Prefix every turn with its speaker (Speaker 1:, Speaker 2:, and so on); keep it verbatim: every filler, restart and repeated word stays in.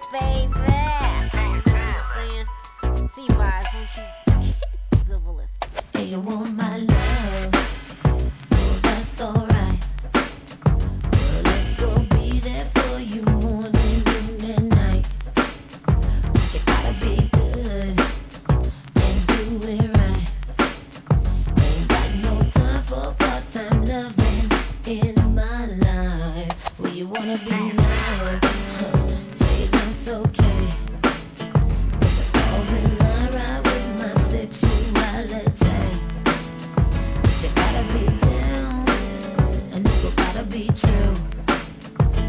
Speaker 1: baby. You know what I'm saying? T-Wise, won't you give a listen?
Speaker 2: Hey, you want my love? Well, that's alright. Well, let's go be there for you morning, noon, and night. But you gotta be good and do it right. Ain't got no time for part-time loving in my life. Well, you wanna be loved? Hey, that's okay.